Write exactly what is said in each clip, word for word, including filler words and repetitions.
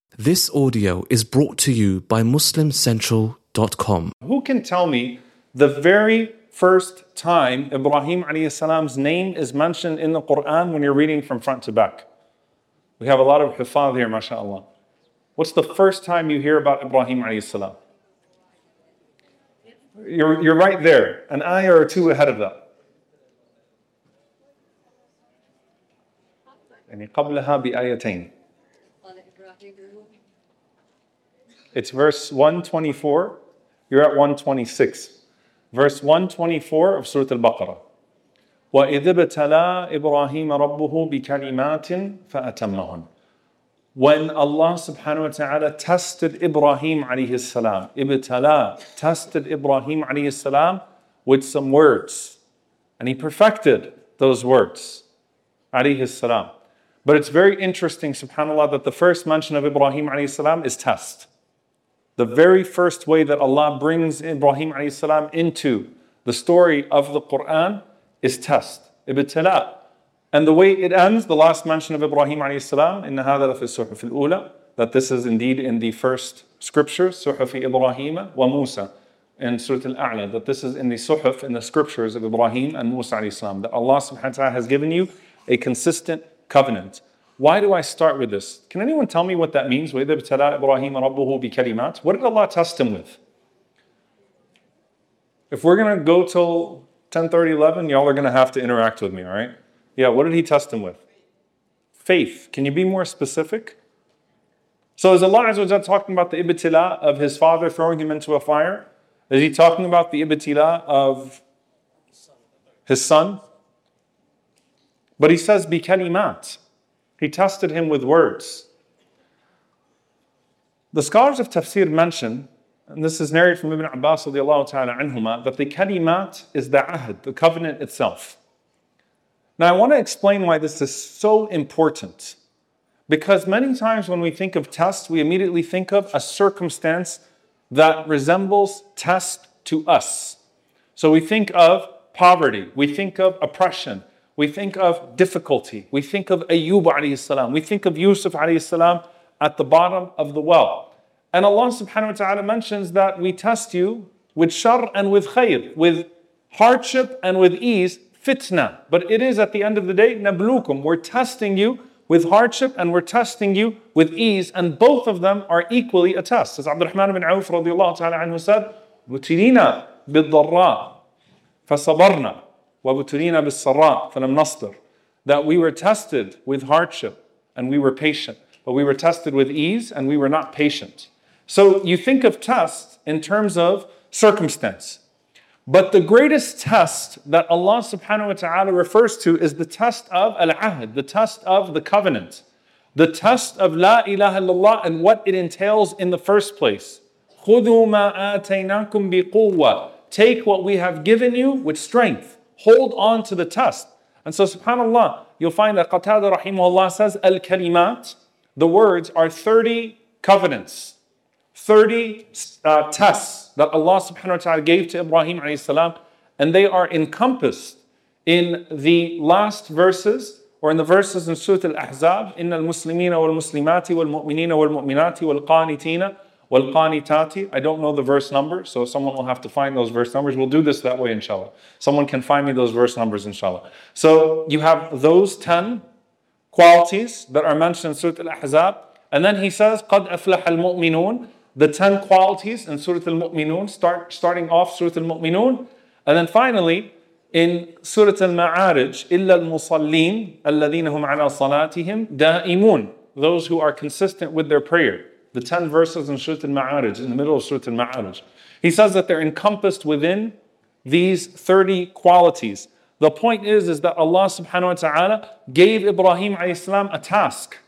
This audio is brought to you by Muslim Central dot com. Who can tell me the very first time Ibrahim alayhi salam's name is mentioned in the Quran when you're reading from front to back? We have a lot of hifaz here, mashallah. What's the first time you hear about Ibrahim alayhi salam? You're, you're right there, an ayah or two ahead of that. يعني قبلها بآيتين. It's verse one twenty-four. You're at one twenty-six. Verse one twenty-four of Surah Al-Baqarah. وَإِذِ ابْتَلَىٰ إِبْرَاهِيمَ رَبُّهُ بِكَلِمَاتٍ فَأَتَمَّهُنْ. When Allah subhanahu wa ta'ala tested Ibrahim alayhi salam, ibtala, tested Ibrahim alayhi salam with some words. And he perfected those words, alayhi salam. But it's very interesting, subhanAllah, that the first mention of Ibrahim alayhi salam is test. The very first way that Allah brings Ibrahim alayhi salam into the story of the Quran is test, ibtala. And the way it ends, the last mention of Ibrahim alayhi salam, إِنَّ هَذَا لَفِي الصُّحُفِ الْأُولَى, that this is indeed in the first scriptures, صُحُفِ إِبْرَاهِيمَ وَمُوسَى, in Surah Al-A'la, that this is in the suhuf, in the scriptures of Ibrahim and Musa alayhi salam, that Allah subhanahu wa ta'ala has given you a consistent covenant. Why do I start with this? Can anyone tell me what that means? وَإِذَا ابْتَلَىٰ إِبْرَاهِيمَ رَبُّهُ بِكَلِمَاتٍ. What did Allah test him with? If we're going to go till ten thirty, eleven, y'all are going to have to interact with me, all right? Yeah, what did he test him with? Faith. Can you be more specific? So is Allah Azza wa Jalla talking about the ibtila of his father throwing him into a fire? Is he talking about the ibtila of his son? But he says, بِكَلِمَاتٍ. He tested him with words. The scholars of tafsir mention, and this is narrated from Ibn Abbas radiallahu ta'ala anhuma, that the kalimat is the ahd, the covenant itself. Now I want to explain why this is so important. Because many times when we think of test, we immediately think of a circumstance that resembles test to us. So we think of poverty, we think of oppression, we think of difficulty. We think of Ayyub alayhi salam. We think of Yusuf alayhi salam at the bottom of the well. And Allah subhanahu wa ta'ala mentions that we test you with shar and with khayr, with hardship and with ease, fitna. But it is at the end of the day, nablukum. We're testing you with hardship and we're testing you with ease. And both of them are equally a test. As Abdurrahman ibn Auf radiallahu ta'ala anhu said, بُتِلِينَا بِالضَّرَّاءِ فَصَبَرْنَا وَبُتُلِينَا بِالسَّرَّاءِ فَلَمْ نَصْبِرْ. That we were tested with hardship and we were patient. But we were tested with ease and we were not patient. So you think of tests in terms of circumstance. But the greatest test that Allah subhanahu wa ta'ala refers to is the test of al-ahd, the test of the covenant. The test of la ilaha illallah and what it entails in the first place. خُذُوا مَا آتَيْنَاكُمْ بِقُوَّةٍ. Take what we have given you with strength. Hold on to the test. And so subhanAllah, you'll find that Qatada rahimahullah says, al-kalimat, the words are thirty covenants, thirty uh, tests that Allah subhanahu wa ta'ala gave to Ibrahim alayhi salam, and they are encompassed in the last verses, or in the verses in Surah Al-Ahzab, إِنَّ الْمُسْلِمِينَ وَالْمُسْلِمَاتِ وَالْمُؤْمِنِينَ وَالْمُؤْمِنَاتِ وَالْقَانِتِينَ وَالْقَانِتَاتِ. I don't know the verse number, so someone will have to find those verse numbers. We'll do this that way, inshallah. Someone can find me those verse numbers, inshallah. So you have those ten qualities that are mentioned in Surah Al-Ahzab. And then he says, قَدْ أَفْلَحَ الْمُؤْمِنُونَ. The ten qualities in Surah Al-Mu'minun, start, starting off Surah Al-Mu'minun. And then finally, in Surah Al-Ma'arij, إِلَّا الْمُصَلِّينَ الَّذِينَ هُمْ عَلَى صَلَاتِهِمْ دَائِمُونَ. Those who are consistent with their prayer. The ten verses in Surah Al-Ma'arij, in the middle of Surah Al-Ma'arij. He says that they're encompassed within these thirty qualities. The point is, is that Allah subhanahu wa ta'ala gave Ibrahim alayhi salam a task.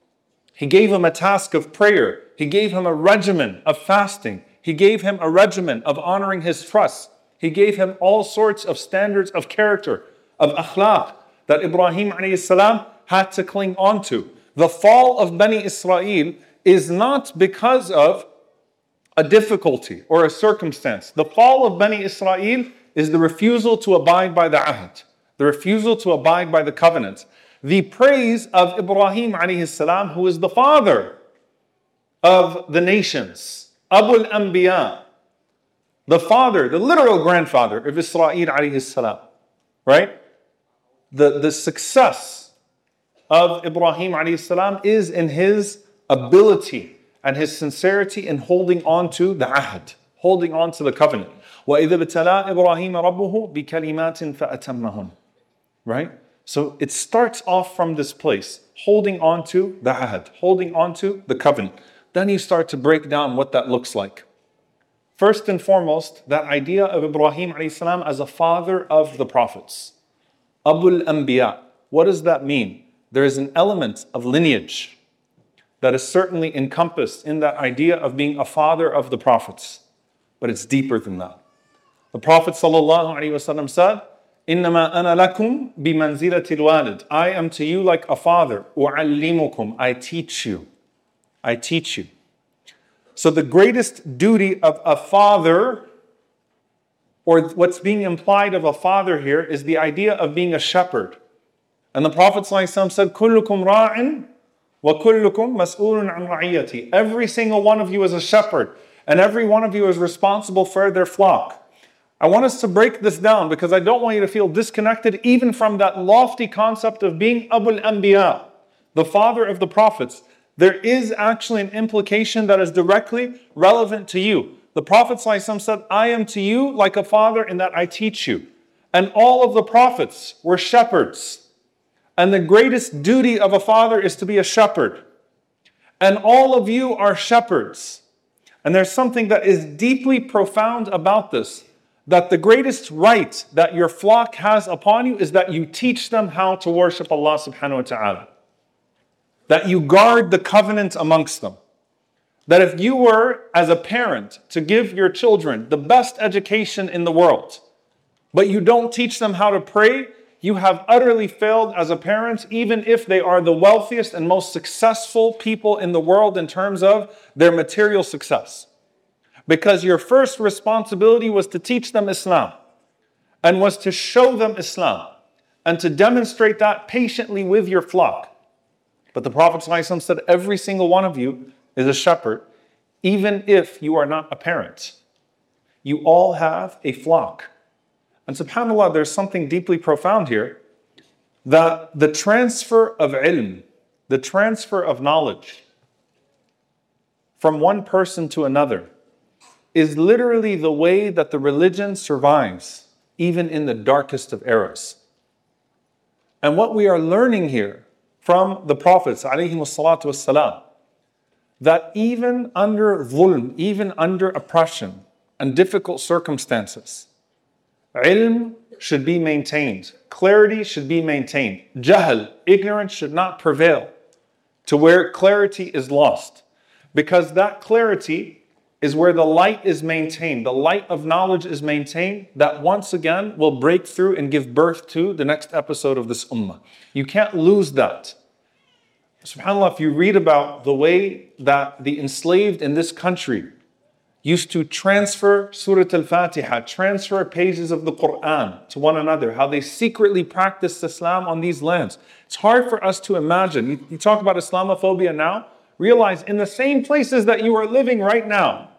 He gave him a task of prayer. He gave him a regimen of fasting. He gave him a regimen of honoring his trust. He gave him all sorts of standards of character, of akhlaq, that Ibrahim alayhi salam had to cling on to. The fall of Bani Israel is not because of a difficulty or a circumstance. The fall of Bani Israel is the refusal to abide by the ahd, the refusal to abide by the covenant. The praise of Ibrahim alayhi salam, who is the father of the nations, Abu al-Anbiya, the father, the literal grandfather of Israel alayhi salam, right? The, the success of Ibrahim alayhi salam is in his ability and his sincerity in holding on to the ahd, holding on to the covenant. وَإِذَا ابْتَلَىٰ إِبْرَاهِيمَ رَبُّهُ بِكَلِمَاتٍ فَأَتَمَّهُنْ. Right? So it starts off from this place, holding on to the ahd, holding on to the covenant. Then you start to break down what that looks like. First and foremost, that idea of Ibrahim alayhi salam as a father of the prophets. Abu al-Anbiya. What does that mean? There is an element of lineage that is certainly encompassed in that idea of being a father of the prophets. But it's deeper than that. The Prophet ﷺ said, إِنَّمَا أَنَا لَكُمْ بِمَنْزِلَةِ الْوَالِدِ. I am to you like a father. أُعَلِّمُكُمْ. I teach you. I teach you. So the greatest duty of a father, or what's being implied of a father here, is the idea of being a shepherd. And the Prophet ﷺ said, كُلُّكُمْ رَاعٍ وَكُلُّكُمْ مَسْئُولٌ عَنْ رَعِيَّتِهِ. Every single one of you is a shepherd, and every one of you is responsible for their flock. I want us to break this down because I don't want you to feel disconnected even from that lofty concept of being Abu al-Anbiya, the father of the prophets. There is actually an implication that is directly relevant to you. The Prophet ﷺ said, I am to you like a father in that I teach you. And all of the prophets were shepherds. And the greatest duty of a father is to be a shepherd. And all of you are shepherds. And there's something that is deeply profound about this, that the greatest right that your flock has upon you is that you teach them how to worship Allah subhanahu wa ta'ala. That you guard the covenant amongst them. That if you were, as a parent, to give your children the best education in the world, but you don't teach them how to pray, you have utterly failed as a parent, even if they are the wealthiest and most successful people in the world in terms of their material success. Because your first responsibility was to teach them Islam, and was to show them Islam, and to demonstrate that patiently with your flock. But the Prophet ﷺ said, every single one of you is a shepherd, even if you are not a parent. You all have a flock. And subhanAllah, there's something deeply profound here, that the transfer of ilm, the transfer of knowledge from one person to another, is literally the way that the religion survives, even in the darkest of eras. And what we are learning here from the Prophets, alayhimu salatu wassalam, that even under dhulm, even under oppression and difficult circumstances, ilm should be maintained. Clarity should be maintained. Jahl, ignorance, should not prevail to where clarity is lost. Because that clarity is where the light is maintained. The light of knowledge is maintained, that once again will break through and give birth to the next episode of this ummah. You can't lose that. SubhanAllah, if you read about the way that the enslaved in this country used to transfer Surah Al-Fatiha, transfer pages of the Quran to one another, how they secretly practiced Islam on these lands. It's hard for us to imagine. You, you talk about Islamophobia now, realize in the same places that you are living right now,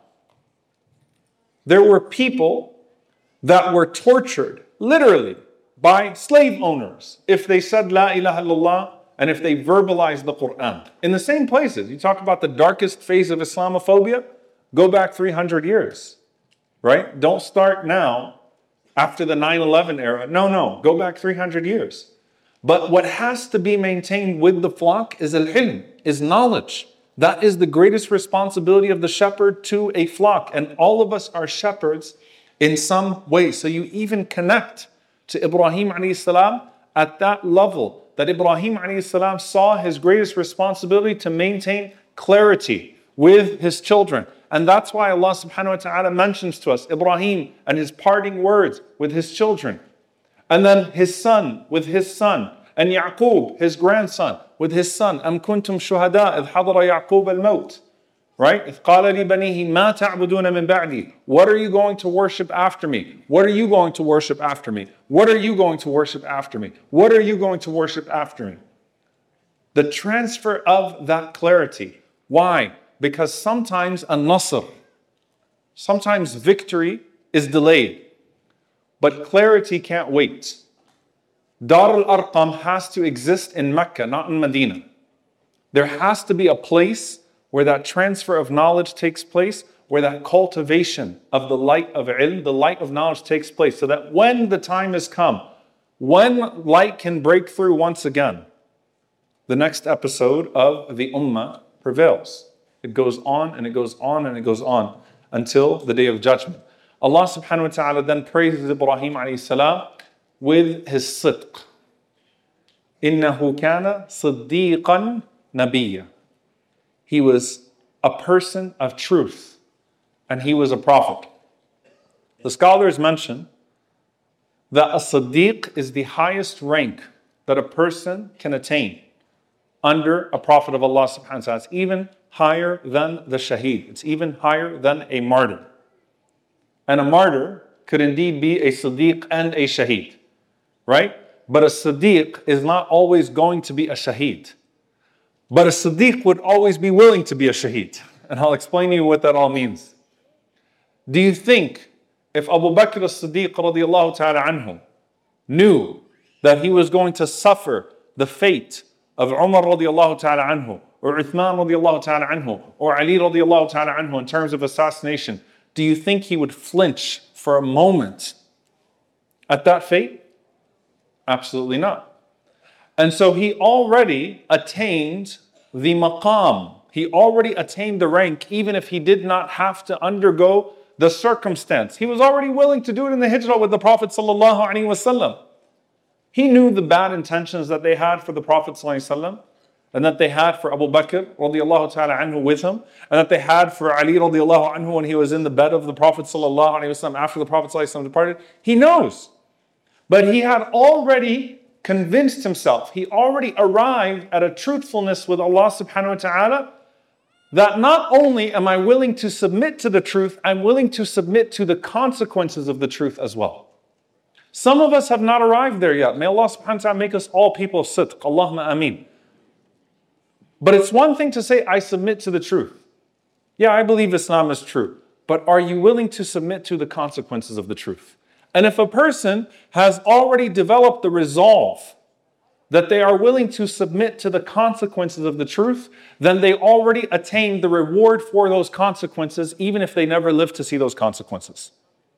there were people that were tortured, literally, by slave owners if they said La ilaha illallah and if they verbalized the Quran. In the same places. You talk about the darkest phase of Islamophobia, go back three hundred years, right? Don't start now after the nine eleven era. No, no, go back three hundred years. But what has to be maintained with the flock is al-ilm, is knowledge. That is the greatest responsibility of the shepherd to a flock. And all of us are shepherds in some way. So you even connect to Ibrahim alayhi salam at that level, that Ibrahim alayhi salam saw his greatest responsibility to maintain clarity with his children. And that's why Allah subhanahu wa ta'ala mentions to us Ibrahim and his parting words with his children. And then his son with his son. And Yaqub, his grandson, with his son. أَمْ كُنْتُمْ شُهَدَاءَ إِذْ حَضَرَ يَعْقُوبَ الْمَوْتِ. Right? إِذْ قَالَ لِبَنِيهِ مَا تَعْبُدُونَ مِنْ بَعْدِي. What are you going to worship after me? What are you going to worship after me? What are you going to worship after me? What are you going to worship after me? The transfer of that clarity. Why? Because sometimes a nasr, sometimes victory is delayed, but clarity can't wait. Dar al-Arqam has to exist in Mecca, not in Medina. There has to be a place where that transfer of knowledge takes place, where that cultivation of the light of ilm, the light of knowledge takes place, so that when the time has come, when light can break through once again, the next episode of the Ummah prevails. It goes on and it goes on and it goes on until the day of judgment. Allah subhanahu wa ta'ala then praises Ibrahim alayhi salam with his sidq. إِنَّهُ كَانَ صِدِّيقًا نَبِيًّا. He was a person of truth and he was a prophet. The scholars mention that a Siddiq is the highest rank that a person can attain under a prophet of Allah subhanahu wa ta'ala. It's even higher than the shaheed. It's even higher than a martyr. And a martyr could indeed be a Siddiq and a shaheed, right? But a Siddiq is not always going to be a shaheed. But a Siddiq would always be willing to be a shaheed. And I'll explain to you what that all means. Do you think if Abu Bakr as-Siddiq radiallahu ta'ala anhu knew that he was going to suffer the fate of Umar radiallahu ta'ala anhu, or Uthman radiallahu ta'ala anhu, or Ali radiallahu ta'ala anhu in terms of assassination, do you think he would flinch for a moment at that fate? Absolutely not. And so he already attained the maqam. He already attained the rank, even if he did not have to undergo the circumstance. He was already willing to do it in the hijrah with the Prophet sallallahu alaihi wasallam. He knew the bad intentions that they had for the Prophet sallallahu alaihi wasallam, and that they had for Abu Bakr radiallahu ta'ala anhu with him, and that they had for Ali radiallahu anhu when he was in the bed of the Prophet sallallahu alaihi wasallam after the Prophet sallallahu alaihi wasallam departed. He knows. But he had already convinced himself, he already arrived at a truthfulness with Allah subhanahu wa ta'ala, that not only am I willing to submit to the truth, I'm willing to submit to the consequences of the truth as well. Some of us have not arrived there yet. May Allah subhanahu wa ta'ala make us all people of sidq. Allahumma ameen. But it's one thing to say, I submit to the truth. Yeah, I believe Islam is true. But are you willing to submit to the consequences of the truth? And if a person has already developed the resolve that they are willing to submit to the consequences of the truth, then they already attained the reward for those consequences, even if they never live to see those consequences.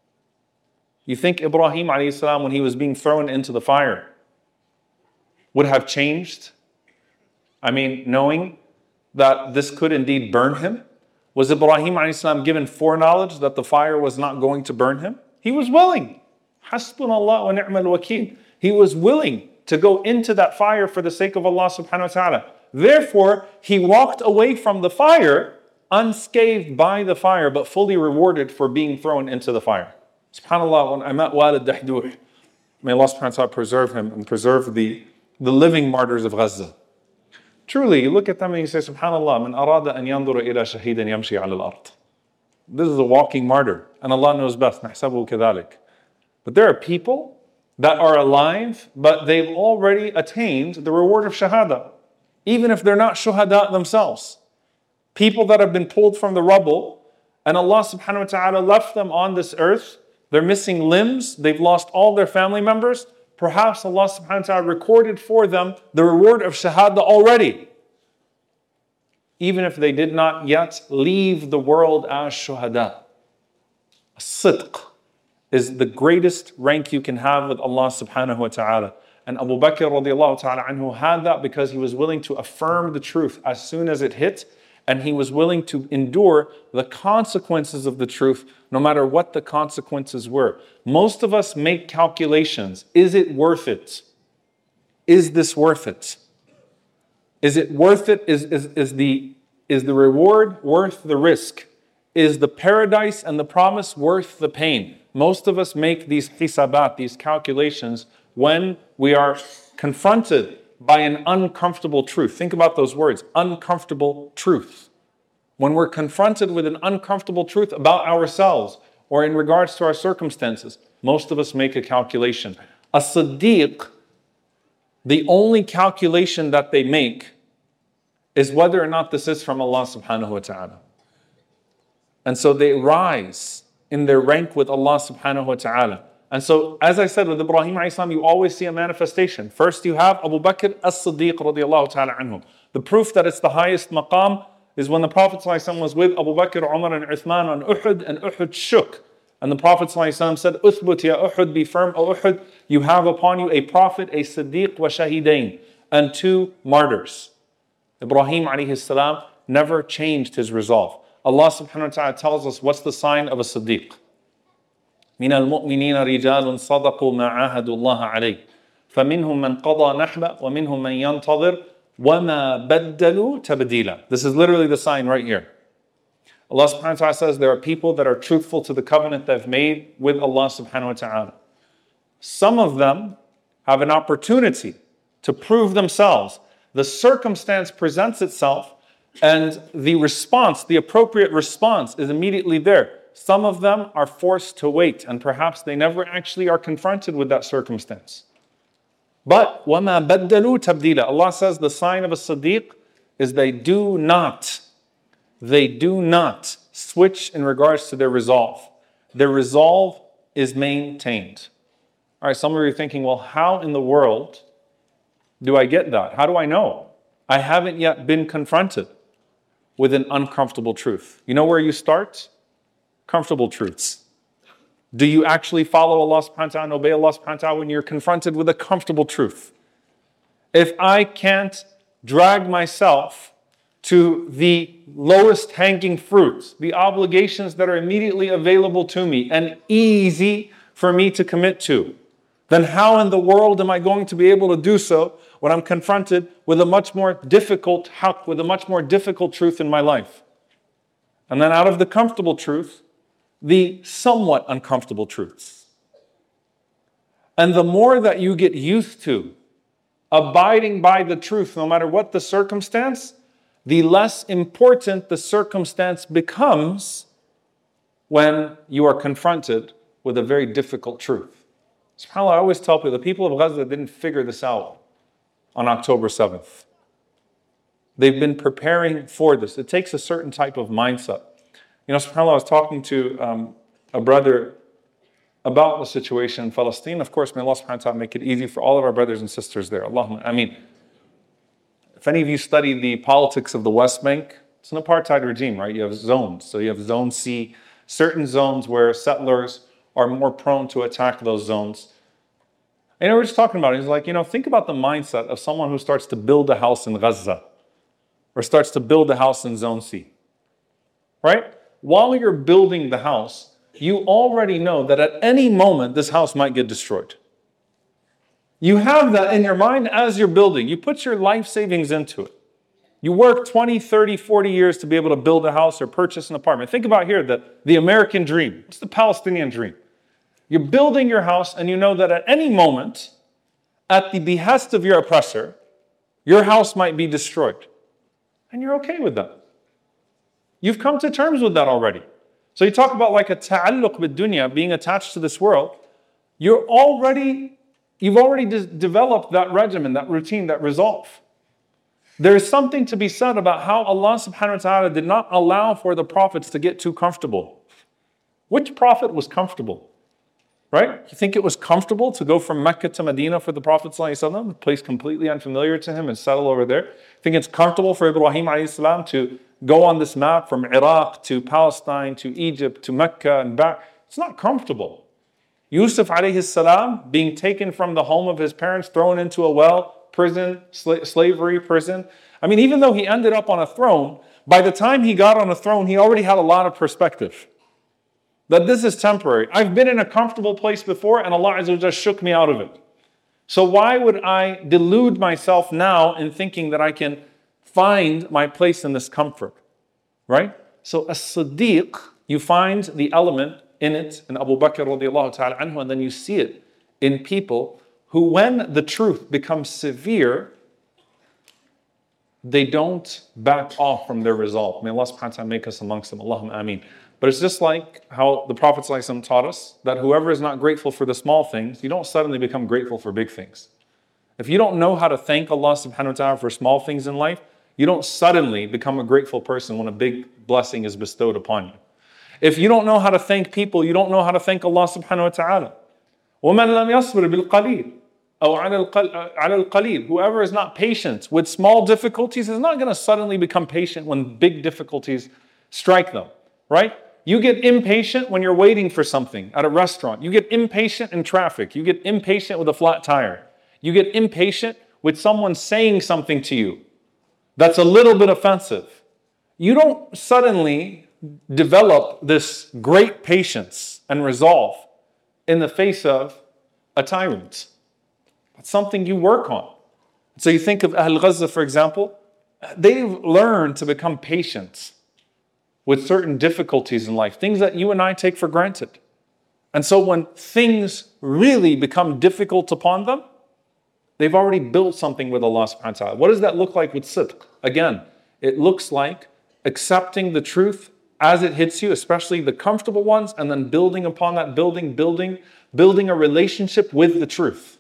You think Ibrahim alayhi salam, when he was being thrown into the fire, would have changed? I mean, knowing that this could indeed burn him? Was Ibrahim alayhi salam given foreknowledge that the fire was not going to burn him? He was willing. Hasbunallah wa ni'mal wakeel. He was willing to go into that fire for the sake of Allah subhanahu wa ta'ala. Therefore, he walked away from the fire unscathed by the fire, but fully rewarded for being thrown into the fire. SubhanAllah, when I met Walid Dahdur, may Allah subhanahu wa ta'ala preserve him and preserve the, the living martyrs of Gaza. Truly, you look at them and you say, SubhanAllah, man arada an yandura ila shahidan yamshi ala al-ard. This is a walking martyr, and Allah knows best. نحسبه كذلك. But there are people that are alive, but they've already attained the reward of shahada, even if they're not shuhada themselves. People that have been pulled from the rubble, and Allah subhanahu wa ta'ala left them on this earth. They're missing limbs, they've lost all their family members. Perhaps Allah subhanahu wa ta'ala recorded for them the reward of shahada already, even if they did not yet leave the world as shuhada. Sidq is the greatest rank you can have with Allah subhanahu wa ta'ala. And Abu Bakr radiallahu ta'ala anhu had that because he was willing to affirm the truth as soon as it hit, and he was willing to endure the consequences of the truth, no matter what the consequences were. Most of us make calculations. Is it worth it? Is this worth it? Is it worth it? Is, is, is, the, is the reward worth the risk? Is the paradise and the promise worth the pain? Most of us make these hisabat, these calculations, when we are confronted by an uncomfortable truth. Think about those words, uncomfortable truth. When we're confronted with an uncomfortable truth about ourselves or in regards to our circumstances, most of us make a calculation. A Siddiq, the only calculation that they make is whether or not this is from Allah subhanahu wa ta'ala. And so they rise in their rank with Allah subhanahu wa ta'ala. And so, as I said, with Ibrahim alayhi salam, you always see a manifestation. First you have Abu Bakr as-Siddiq radiallahu ta'ala anhu. The proof that it's the highest maqam is when the Prophet ﷺ was with Abu Bakr, Umar and Uthman on Uhud, and Uhud shook. And the Prophet ﷺ said, Uthbut ya Uhud, be firm, O Uhud, you have upon you a prophet, a Siddiq wa Shahidain, and two martyrs. Ibrahim alayhi salam never changed his resolve. Allah subhanahu wa ta'ala tells us what's the sign of a Siddiq. من المؤمنين رجال صدقوا ما عاهدوا الله عليه فمنهم من قضى نحبه ومنهم من ينتظر وَمَا بَدَّلُوا تَبْدِيلًا. This is literally the sign right here. Allah subhanahu wa ta'ala says there are people that are truthful to the covenant they've made with Allah subhanahu wa ta'ala. Some of them have an opportunity to prove themselves. The circumstance presents itself and the response, the appropriate response is immediately there. Some of them are forced to wait and perhaps they never actually are confronted with that circumstance. But وَمَا بَدَّلُوا تَبْدِيلًا. Allah says the sign of a Siddiq is they do not, they do not switch in regards to their resolve. Their resolve is maintained. All right, some of you are thinking, well, how in the world do I get that? How do I know? I haven't yet been confronted with an uncomfortable truth. You know where you start? Comfortable truths. Do you actually follow Allah subhanahu wa ta'ala and obey Allah subhanahu wa ta'ala when you're confronted with a comfortable truth? If I can't drag myself to the lowest hanging fruits, the obligations that are immediately available to me and easy for me to commit to, then how in the world am I going to be able to do so when I'm confronted with a much more difficult haqq, with a much more difficult truth in my life? And then out of the comfortable truth, the somewhat uncomfortable truths. And the more that you get used to abiding by the truth, no matter what the circumstance, the less important the circumstance becomes when you are confronted with a very difficult truth. SubhanAllah, I always tell people, the people of Gaza didn't figure this out on October seventh. They've been preparing for this. It takes a certain type of mindset. You know, SubhanAllah, I was talking to um, a brother about the situation in Palestine. Of course, may Allah subhanahu wa ta'ala make it easy for all of our brothers and sisters there. Allahumma, I mean, if any of you study the politics of the West Bank, it's an apartheid regime, right? You have zones. So you have Zone C, certain zones where settlers are more prone to attack those zones. And you know, we're just talking about it. He's like, you know, think about the mindset of someone who starts to build a house in Gaza or starts to build a house in Zone C, right? While you're building the house, you already know that at any moment this house might get destroyed. You have that in your mind as you're building. You put your life savings into it. You work twenty, thirty, forty years to be able to build a house or purchase an apartment. Think about here, the, the American dream. It's the Palestinian dream. You're building your house and you know that at any moment, at the behest of your oppressor, your house might be destroyed. And you're okay with that. You've come to terms with that already. So you talk about like a ta'alluq with dunya, being attached to this world. You're already, you've already de- developed that regimen, that routine, that resolve. There is something to be said about how Allah subhanahu wa ta'ala did not allow for the prophets to get too comfortable. Which prophet was comfortable? Right? You think it was comfortable to go from Mecca to Medina for the Prophet ﷺ, a place completely unfamiliar to him, and settle over there? You think it's comfortable for Ibrahim alayhi salam to go on this map from Iraq to Palestine to Egypt to Mecca and back? It's not comfortable. Yusuf alayhi salam being taken from the home of his parents, thrown into a well, prison, sla- slavery, prison. I mean, even though he ended up on a throne, by the time he got on a throne, he already had a lot of perspective. That this is temporary. I've been in a comfortable place before and Allah Azza wa Jalla shook me out of it. So why would I delude myself now in thinking that I can find my place in this comfort? Right? So as-Siddiq, you find the element in it in Abu Bakr radiallahu ta'ala anhu, and then you see it in people who, when the truth becomes severe, they don't back off from their resolve. May Allah subhanahu wa ta'ala make us amongst them. Allahumma ameen. But it's just like how the Prophet ﷺ taught us that whoever is not grateful for the small things, you don't suddenly become grateful for big things. If you don't know how to thank Allah subhanahu wa ta'ala for small things in life, You don't suddenly become a grateful person when a big blessing is bestowed upon you. If you don't know how to thank people, you don't know how to thank Allah subhanahu wa ta'ala. وَمَنْ لَمْ يَصْبِرْ بِالْقَلِيلِ أو على القليل. Whoever is not patient with small difficulties is not going to suddenly become patient when big difficulties strike them, right? You get impatient when you're waiting for something at a restaurant. You get impatient in traffic. You get impatient with a flat tire. You get impatient with someone saying something to you that's a little bit offensive. You don't suddenly develop this great patience and resolve in the face of a tyrant. It's something you work on. So you think of Ahl Gaza, for example, they've learned to become patient with certain difficulties in life, things that you and I take for granted. And so when things really become difficult upon them, they've already built something with Allah subhanahu wa ta'ala. What does that look like with sidq? Again, it looks like accepting the truth as it hits you, especially the comfortable ones, and then building upon that, building, building, building a relationship with the truth.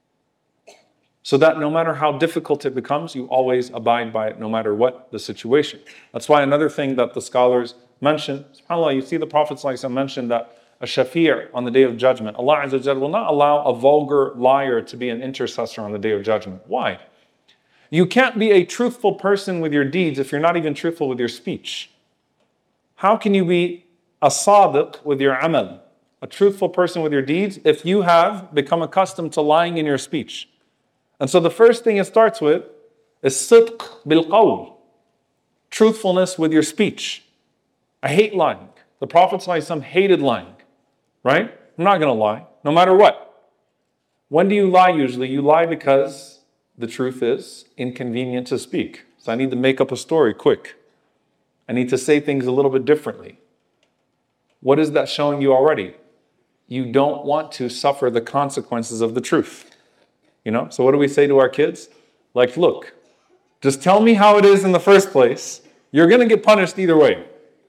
So that no matter how difficult it becomes, you always abide by it no matter what the situation. That's why another thing that the scholars mention, subhanAllah, you see the Prophet ﷺ mentioned that a shafi' on the Day of Judgment, Allah Azza wa Jalla will not allow a vulgar liar to be an intercessor on the Day of Judgment. Why? You can't be a truthful person with your deeds if you're not even truthful with your speech. How can you be a sadiq with your amal, a truthful person with your deeds, if you have become accustomed to lying in your speech? And so the first thing it starts with is sidq bil qawl, truthfulness with your speech. I hate lying. The Prophet ﷺ hated lying, right? I'm not going to lie, no matter what. When do you lie usually? You lie because the truth is inconvenient to speak. So I need to make up a story quick. I need to say things a little bit differently. What is that showing you already? You don't want to suffer the consequences of the truth. You know, so what do we say to our kids? Like, look, just tell me how it is in the first place. You're going to get punished either way.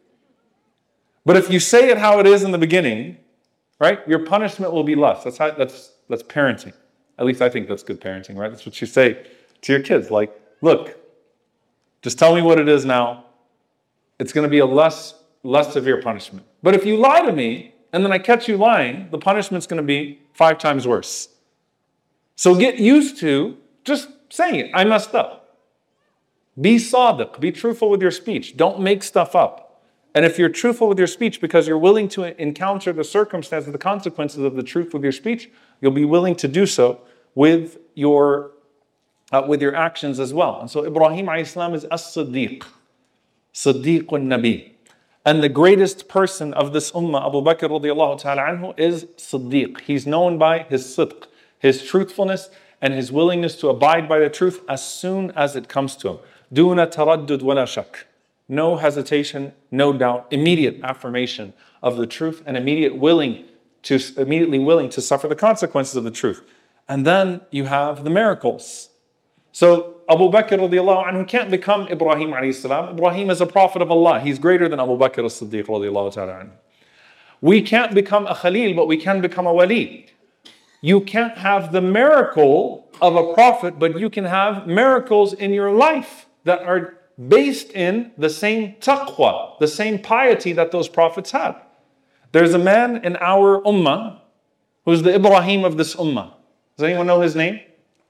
But if you say it how it is in the beginning, right, your punishment will be less. That's how, that's that's parenting. At least I think that's good parenting, right? That's what you say to your kids. Like, look, just tell me what it is now. It's going to be a less less severe punishment. But if you lie to me and then I catch you lying, the punishment's going to be five times worse. So get used to just saying it. I messed up. Be sadiq. Be truthful with your speech. Don't make stuff up. And if you're truthful with your speech because you're willing to encounter the circumstances, the consequences of the truth with your speech, you'll be willing to do so with your uh, with your actions as well. And so Ibrahim alayhi salam is as-siddiq, Siddiqun Nabi. And the greatest person of this ummah, Abu Bakr radiallahu ta'ala anhu, is Siddiq. He's known by his sidq, his truthfulness, and his willingness to abide by the truth as soon as it comes to him. Duna taraddud wala shak. No hesitation, no doubt, immediate affirmation of the truth, and immediate willing to immediately willing to suffer the consequences of the truth. And then you have the miracles. So Abu Bakr radiallahu anhu can't become Ibrahim alayhi salam. Ibrahim is a prophet of Allah. He's greater than Abu Bakr as-Siddiq radiallahu ta'ala anhu. We can't become a Khalil, but we can become a Wali. You can't have the miracle of a prophet, but you can have miracles in your life that are based in the same taqwa, the same piety that those prophets had. There's a man in our ummah who's the Ibrahim of this ummah. Does anyone know his name?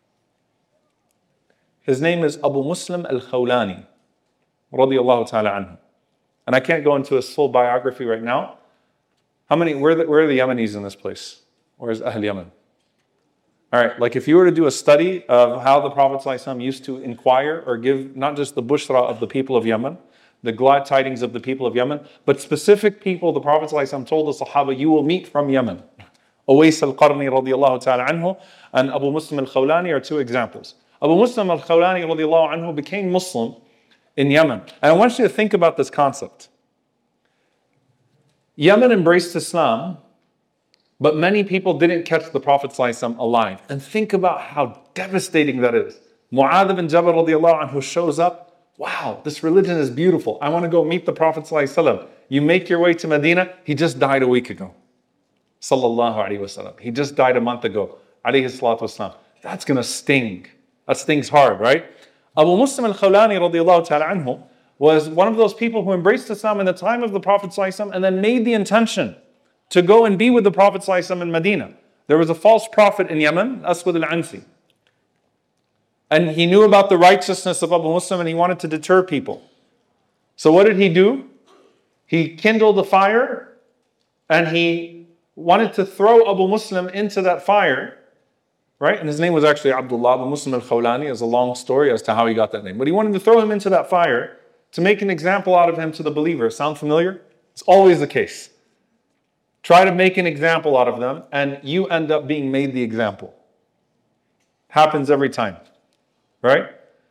His name is Abu Muslim al-Khawlani, radiyallahu ta'ala anhu. And I can't go into his full biography right now. How many, where are the, where are the Yemenis in this place? Where's Ahl Yemen? All right, like if you were to do a study of how the Prophet ﷺ used to inquire or give not just the bushra of the people of Yemen, the glad tidings of the people of Yemen, but specific people the Prophet ﷺ told the Sahaba, you will meet from Yemen. Uwais al-Qarni radiallahu ta'ala anhu and Abu Muslim al-Khawlani are two examples. Abu Muslim al-Khawlani radiallahu anhu became Muslim in Yemen. And I want you to think about this concept. Yemen embraced Islam, but many people didn't catch the Prophet ﷺ alive. And think about how devastating that is. Mu'adh ibn Jabal radiallahu anhu shows up. Wow, this religion is beautiful. I want to go meet the Prophet ﷺ. You make your way to Medina. He just died a week ago. Sallallahu alayhi wasallam. He just died a month ago. Alayhi salatu wasalam. That's going to sting. That stings hard, right? Abu Muslim al-Khawlani radiallahu ta'ala anhu was one of those people who embraced Islam in the time of the Prophet ﷺ and then made the intention to go and be with the Prophet ﷺ in Medina. There was a false prophet in Yemen, Aswad al-Ansi. And he knew about the righteousness of Abu Muslim and he wanted to deter people. So what did he do? He kindled a fire and he wanted to throw Abu Muslim into that fire, right? And his name was actually Abdullah. Abu Muslim al-Khawlani. Is a long story as to how he got that name. But he wanted to throw him into that fire to make an example out of him to the believers. Sound familiar? It's always the case. Try to make an example out of them and you end up being made the example. Happens every time, right?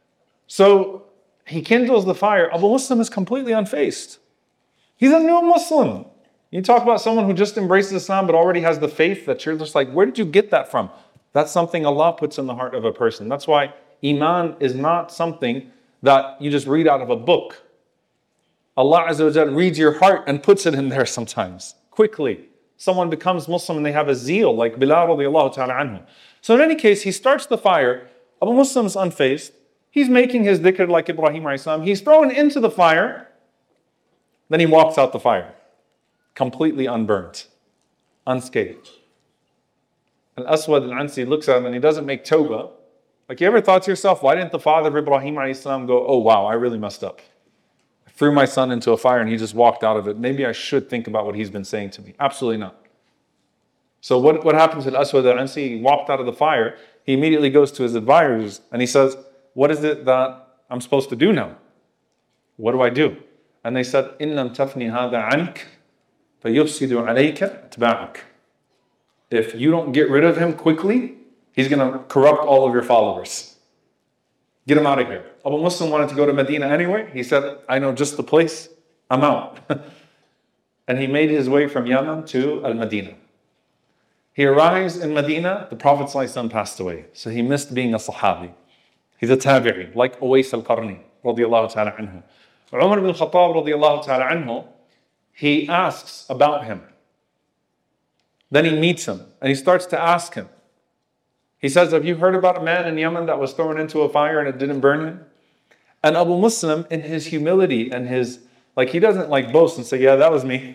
So he kindles the fire. Abu Muslim is completely unfazed. He's a new Muslim. You talk about someone who just embraces Islam but already has the faith that you're just like, where did you get that from? That's something Allah puts in the heart of a person. That's why Iman is not something that you just read out of a book. Allah Azza wa Jalla reads your heart and puts it in there sometimes, quickly. Someone becomes Muslim and they have a zeal like Bilal radiallahu ta'ala anhu. So in any case, he starts the fire. Abu Muslim is unfazed. He's making his dhikr like Ibrahim alayhi salam. He's thrown into the fire. Then he walks out the fire, completely unburnt, unscathed. Al-Aswad al-Ansi looks at him and he doesn't make tawbah. Like, you ever thought to yourself, why didn't the father of Ibrahim alayhi salam go, oh wow, I really messed up. I threw my son into a fire and he just walked out of it. Maybe I should think about what he's been saying to me. Absolutely not. So what, what happens to Al-Aswad al-Ansi? He walked out of the fire. He immediately goes to his advisors and he says, what is it that I'm supposed to do now? What do I do? And they said, إِن لَمْ تَفْنِ هَذَا عَنْكَ فَيُفْسِدُ عَلَيْكَ اتْبَاعَكَ. If you don't get rid of him quickly, he's going to corrupt all of your followers. Get him out of here. Abu Muslim wanted to go to Medina anyway. He said, I know just the place. I'm out. And he made his way from Yemen to Al-Madinah. He arrives in Medina. The Prophet ﷺ passed away. So he missed being a Sahabi. He's a Tabi'i, like Uwais al-Qarni, radiallahu ta'ala anhu. Umar ibn Khattab, radiallahu ta'ala anhu, he asks about him. Then he meets him and he starts to ask him. He says, have you heard about a man in Yemen that was thrown into a fire and it didn't burn him? And Abu Muslim, in his humility and his, like, he doesn't like boast and say, yeah, that was me.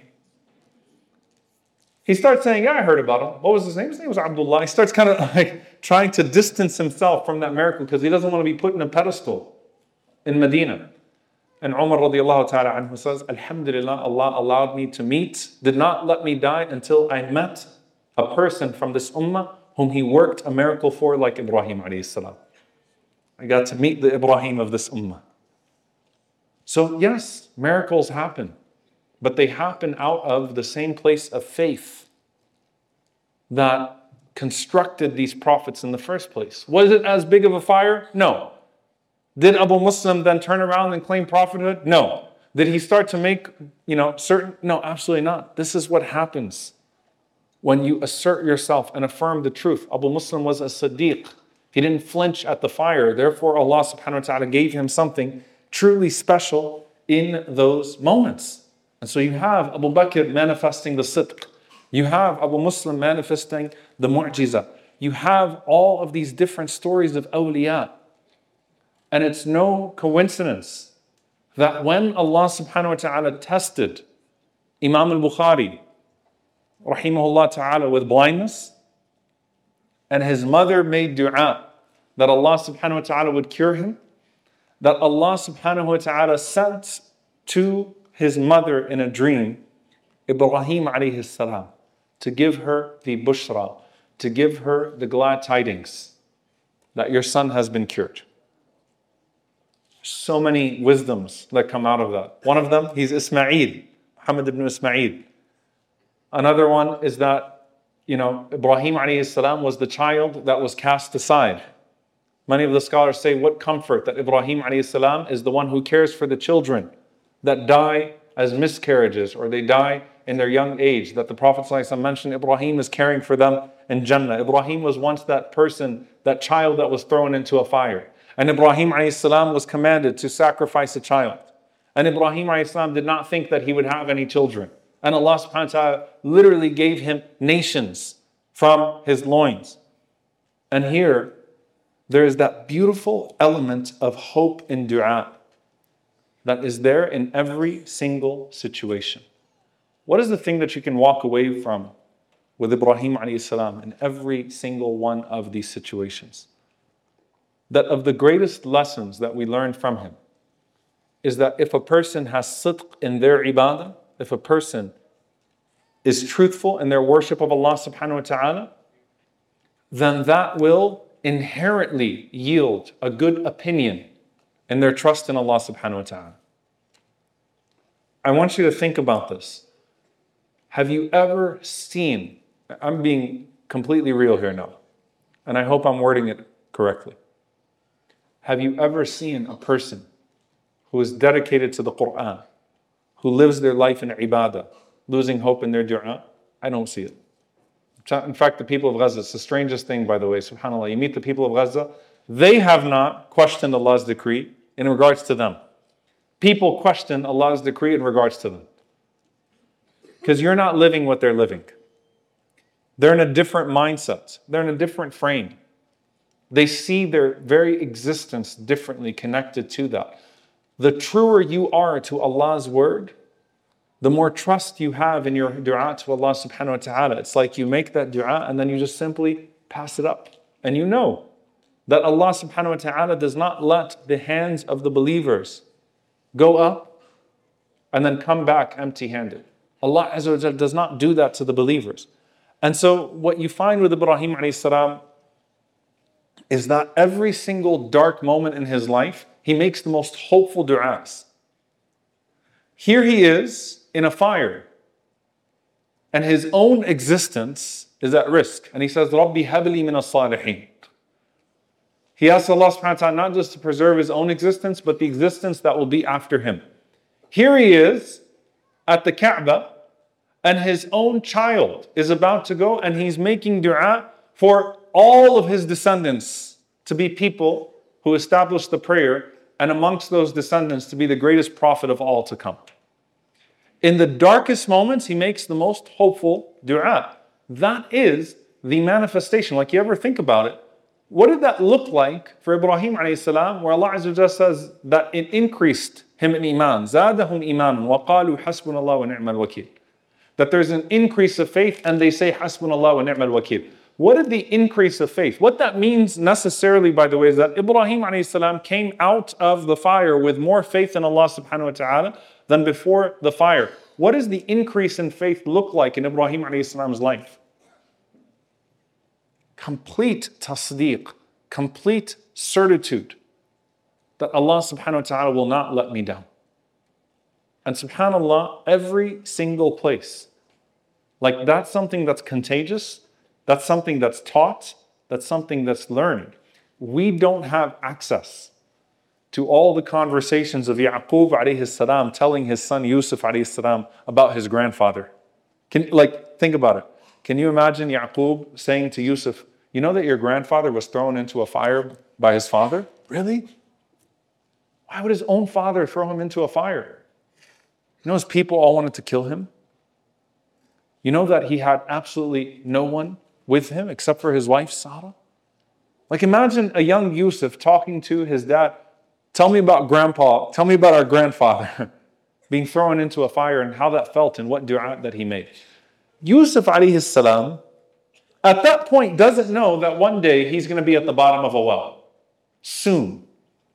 He starts saying, yeah, I heard about him. What was his name? His name was Abdullah. He starts kind of like trying to distance himself from that miracle because he doesn't want to be put in a pedestal in Medina. And Umar radiallahu ta'ala anhu says, Alhamdulillah, Allah allowed me to meet, did not let me die until I met a person from this ummah whom he worked a miracle for, like Ibrahim alayhi salam. I got to meet the Ibrahim of this ummah. So yes, miracles happen, but they happen out of the same place of faith that constructed these prophets in the first place. Was it as big of a fire? No. Did Abu Muslim then turn around and claim prophethood? No. Did he start to make, you know, certain? No, absolutely not. This is what happens when you assert yourself and affirm the truth. Abu Muslim was a Siddiq. He didn't flinch at the fire. Therefore, Allah subhanahu wa ta'ala gave him something truly special in those moments. And so you have Abu Bakr manifesting the Sidq. You have Abu Muslim manifesting the Mu'jiza. You have all of these different stories of awliya. And it's no coincidence that when Allah subhanahu wa ta'ala tested Imam al-Bukhari, rahimahullah ta'ala, with blindness, and his mother made dua that Allah subhanahu wa ta'ala would cure him, that Allah subhanahu wa ta'ala sent to his mother in a dream Ibrahim alayhi salam to give her the bushra, to give her the glad tidings that your son has been cured. So many wisdoms that come out of that. One of them, he's Ismail, Muhammad ibn Ismail. Another one is that, you know, Ibrahim alayhi salam was the child that was cast aside. Many of the scholars say, what comfort that Ibrahim alayhi salam is the one who cares for the children that die as miscarriages or they die in their young age. That the Prophet ﷺ mentioned Ibrahim is caring for them in Jannah. Ibrahim was once that person, that child that was thrown into a fire. And Ibrahim alayhi salam was commanded to sacrifice a child. And Ibrahim alayhi salam did not think that he would have any children. And Allah subhanahu wa ta'ala literally gave him nations from his loins. And here, there is that beautiful element of hope in dua that is there in every single situation. What is the thing that you can walk away from with Ibrahim alayhi salam in every single one of these situations? That of the greatest lessons that we learn from him is that if a person has sidq in their ibadah, if a person is truthful in their worship of Allah subhanahu wa ta'ala, then that will inherently yield a good opinion in their trust in Allah subhanahu wa ta'ala. I want you to think about this. Have you ever seen, I'm being completely real here now, and I hope I'm wording it correctly. Have you ever seen a person who is dedicated to the Quran, who lives their life in ibadah, losing hope in their dua? I don't see it. In fact, the people of Gaza, it's the strangest thing, by the way, subhanAllah. You meet the people of Gaza, they have not questioned Allah's decree in regards to them. People question Allah's decree in regards to them. Because you're not living what they're living. They're in a different mindset. They're in a different frame. They see their very existence differently connected to that. The truer you are to Allah's word, the more trust you have in your dua to Allah subhanahu wa ta'ala. It's like you make that dua and then you just simply pass it up. And you know that Allah subhanahu wa ta'ala does not let the hands of the believers go up and then come back empty-handed. Allah Azza wa Jal does not do that to the believers. And so what you find with Ibrahim alayhi salam is that every single dark moment in his life, he makes the most hopeful du'as. Here he is in a fire, and his own existence is at risk. And he says, Rabbi habli min as-salihin. He asks Allah subhanahu wa ta'ala not just to preserve his own existence, but the existence that will be after him. Here he is at the Kaaba, and his own child is about to go, and he's making dua for all of his descendants to be people who establish the prayer, and amongst those descendants to be the greatest prophet of all to come. In the darkest moments, he makes the most hopeful dua. That is the manifestation. Like, you ever think about it? What did that look like for Ibrahim alayhi salam, where Allah Azza wa Jalla says that it increased him in iman. زَادَهُمْ إِيمَانًا وَقَالُوا حَسْبُنَ اللَّهُ وَنِعْمَ الْوَكِيلُ. That there's an increase of faith and they say حَسْبُنَ اللَّهُ وَنِعْمَ الْوَكِيلُ. What did the increase of faith? What that means necessarily, by the way, is that Ibrahim alayhi salam came out of the fire with more faith in Allah subhanahu wa ta'ala than before the fire. What does the increase in faith look like in Ibrahim alayhi salam's life? Complete tasdeeq, complete certitude that Allah subhanahu wa ta'ala will not let me down. And subhanAllah, every single place. Like, that's something that's contagious. That's something that's taught. That's something that's learned. We don't have access to all the conversations of Yaqub alayhi salam telling his son Yusuf alayhi salam about his grandfather. Can, like, think about it. Can you imagine Yaqub saying to Yusuf, you know that your grandfather was thrown into a fire by his father? Really? Why would his own father throw him into a fire? You know his people all wanted to kill him? You know that he had absolutely no one with him except for his wife, Sarah? Like, imagine a young Yusuf talking to his dad, tell me about grandpa, tell me about our grandfather being thrown into a fire and how that felt and what dua that he made. Yusuf alayhi salam, at that point, doesn't know that one day he's going to be at the bottom of a well. Soon.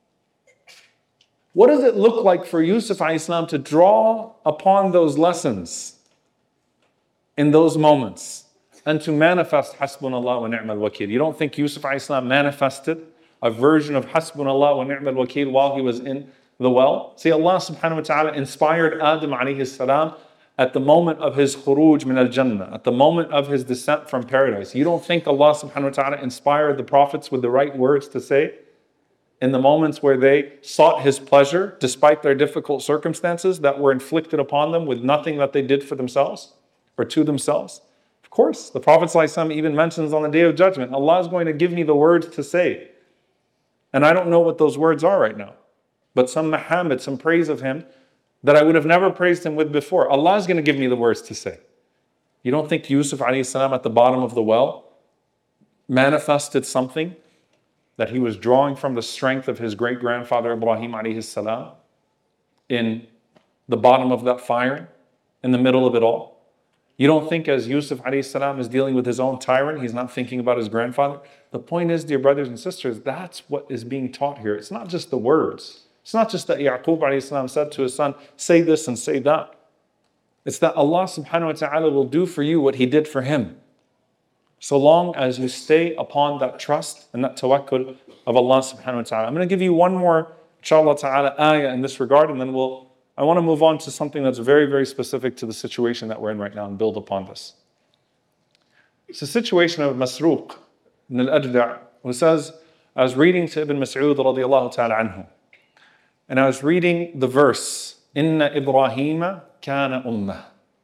What does it look like for Yusuf alayhi salam to draw upon those lessons in those moments and to manifest Hasbunallah wa ni'mal wakil? You don't think Yusuf alayhi salam manifested a version of Hasbunallah wa ni'mal wakil while he was in the well? See, Allah subhanahu wa ta'ala inspired Adam alayhi salam at the moment of his khuruj min al-Jannah, at the moment of his descent from paradise. You don't think Allah subhanahu wa ta'ala inspired the prophets with the right words to say in the moments where they sought his pleasure despite their difficult circumstances that were inflicted upon them with nothing that they did for themselves or to themselves? Of course, the Prophet ﷺ even mentions on the Day of Judgment, Allah is going to give me the words to say. And I don't know what those words are right now. But some mahamid, some praise of him that I would have never praised him with before. Allah is going to give me the words to say. You don't think Yusuf alayhi salam at the bottom of the well manifested something that he was drawing from the strength of his great-grandfather Ibrahim alayhi salam in the bottom of that fire, in the middle of it all? You don't think as Yusuf alayhi salam is dealing with his own tyrant, he's not thinking about his grandfather? The point is, dear brothers and sisters, that's what is being taught here. It's not just the words. It's not just that Yaqub alayhi salam said to his son, say this and say that. It's that Allah subhanahu wa ta'ala will do for you what he did for him. So long as you stay upon that trust and that tawakkul of Allah subhanahu wa ta'ala. I'm going to give you one more, inshallah ta'ala, ayah in this regard, and then we'll I want to move on to something that's very, very specific to the situation that we're in right now and build upon this. It's a situation of Masruq ibn al-Ajda', who says, I was reading to Ibn Mas'ud radiallahu ta'ala anhu, and I was reading the verse, Inna Ibrahima kana ummah.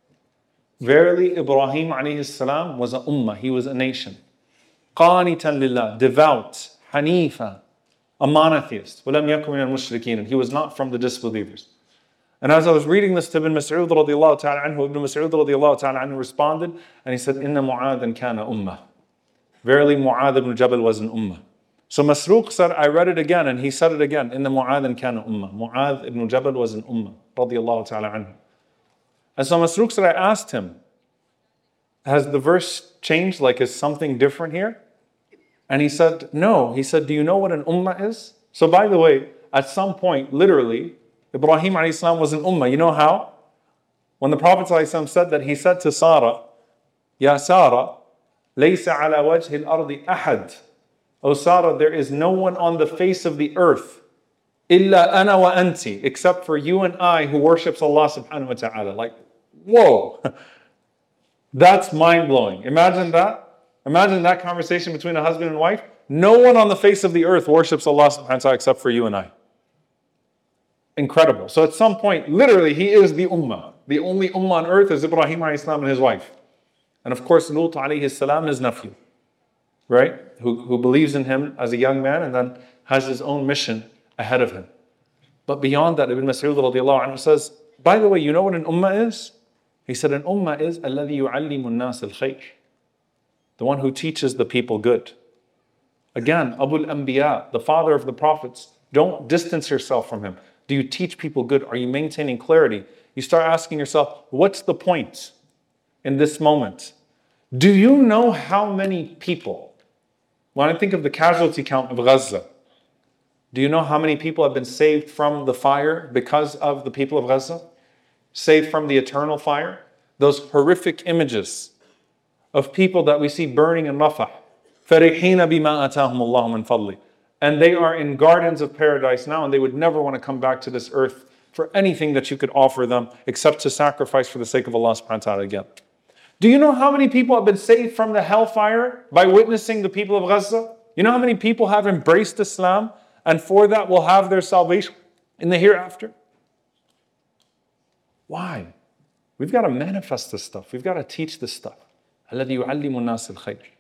Verily, Ibrahim alayhi salam was a ummah, he was a nation. Qanitan lillah, devout, hanifa, a monotheist. Walam yakun min al-mushrikeen, and he was not from the disbelievers. And as I was reading this to Ibn Mas'ud radiallahu ta'ala anhu, Ibn Mas'ud radiallahu ta'ala anhu responded, and he said, Inna Mu'adhan kana ummah. Verily, Mu'adh ibn Jabal was an ummah. So Masruq said, I read it again, and he said it again, Inna Mu'adhan kana ummah. Mu'adh ibn Jabal was an ummah, radiallahu ta'ala anhu. And so Masruq said, I asked him, has the verse changed? Like, is something different here? And he said, no. He said, do you know what an ummah is? So by the way, at some point, literally, Ibrahim alayhi salam was an ummah. You know how? When the Prophet ﷺ said that, he said to Sarah, Ya Sarah, laysa ala wajhi al-ardi ahad. O Sarah, there is no one on the face of the earth, illa ana wa anti, except for you and I who worships Allah subhanahu wa ta'ala. Like, whoa. That's mind-blowing. Imagine that. Imagine that conversation between a husband and wife. No one on the face of the earth worships Allah subhanahu wa ta'ala except for you and I. Incredible. So at some point, literally, he is the ummah. The only ummah on earth is Ibrahim alayhi salam and his wife. And of course, Lut alayhi salam, his nephew, right? Who, who believes in him as a young man and then has his own mission ahead of him. But beyond that, Ibn Mas'ud radiallahu anhu says, by the way, you know what an ummah is? He said, an ummah is alladhi yu'allimu an-nas al-khayr. The one who teaches the people good. Again, Abu al-Anbiya, the father of the prophets, don't distance yourself from him. Do you teach people good? Are you maintaining clarity? You start asking yourself, what's the point in this moment? Do you know how many people, when I think of the casualty count of Gaza, do you know how many people have been saved from the fire because of the people of Gaza? Saved from the eternal fire? Those horrific images of people that we see burning in Rafah. فَرِحِينَ بِمَا أَتَاهُمُ اللَّهُ مِنْ فَضْلِهِ. And they are in gardens of paradise now, and they would never want to come back to this earth for anything that you could offer them except to sacrifice for the sake of Allah subhanahu wa ta'ala again. Do you know how many people have been saved from the hellfire by witnessing the people of Gaza? You know how many people have embraced Islam and for that will have their salvation in the hereafter? Why? We've got to manifest this stuff. We've got to teach this stuff. الَّذِي يُعَلِّمُ النَّاسِ الْخَيْرِ.